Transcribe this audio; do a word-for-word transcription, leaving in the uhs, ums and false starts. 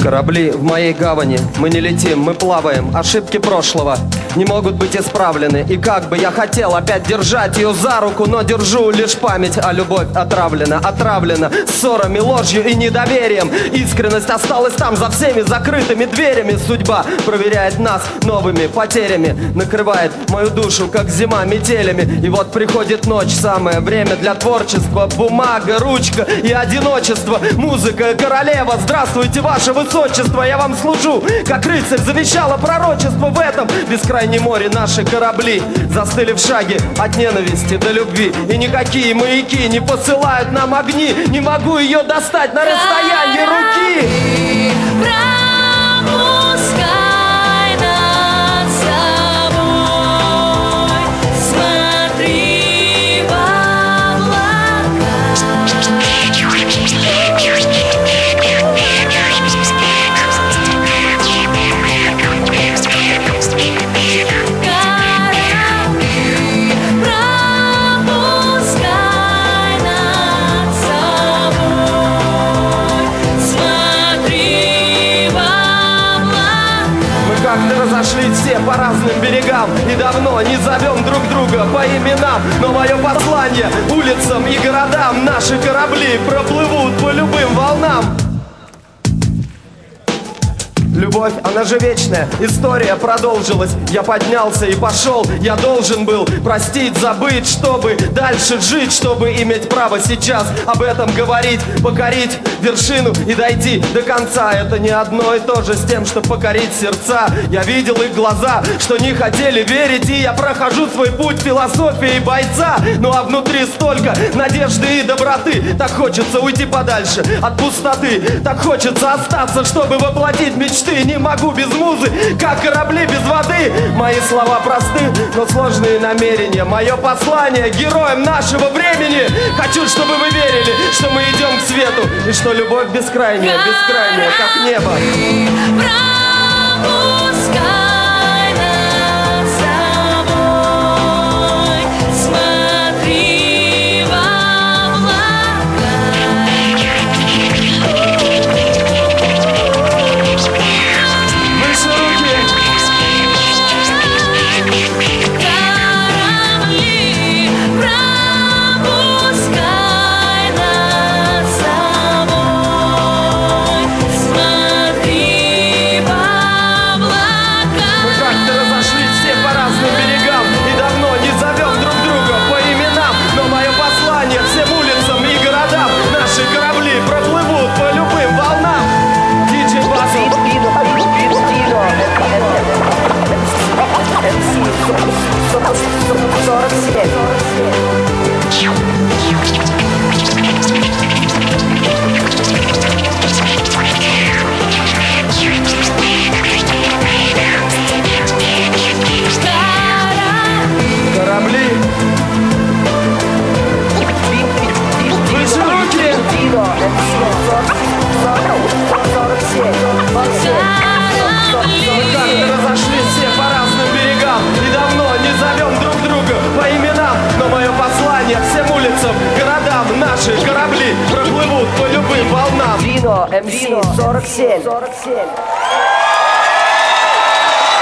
Корабли в моей гавани, мы не летим, мы плаваем. Ошибки прошлого не могут быть исправлены. И как бы я хотел опять держать ее за руку, но держу лишь память, а любовь отравлена, отравлена ссорами, ложью и недоверием. Искренность осталась там за всеми закрытыми дверями. Судьба проверяет нас новыми потерями, накрывает мою душу, как зима, метелями. И вот приходит ночь, самое время для творчества. Бумага, ручка и одиночество. Музыка, королева, здравствуйте, ваше высочество. Я вам служу, как рыцарь, завещало пророчество. В этом бескрайнем море наши корабли застыли в шаге от ненависти до любви. И никакие маяки не посылают нам огни. Не могу ее достать на расстоянии руки. Разошлись все по разным берегам и давно не зовем друг друга по именам. Но мое послание улицам и городам: наши корабли проплывут по любым волнам. Любовь, она же вечная, история продолжилась. Я поднялся и пошел, я должен был простить, забыть, чтобы дальше жить, чтобы иметь право сейчас об этом говорить, покорить вершину и дойти до конца. Это не одно и то же с тем, что покорить сердца. Я видел их глаза, что не хотели верить, и я прохожу свой путь философии бойца. Ну а внутри столько надежды и доброты. Так хочется уйти подальше от пустоты, так хочется остаться, чтобы воплотить мечты. Не могу без музы, как корабли без воды. Мои слова просты, но сложные намерения. Мое послание героям нашего времени. Хочу, чтобы вы верили, что мы идем к свету, и что любовь бескрайняя, бескрайняя, как небо. Наши корабли проплывут по любым волнам. Vino эм си сорок семь.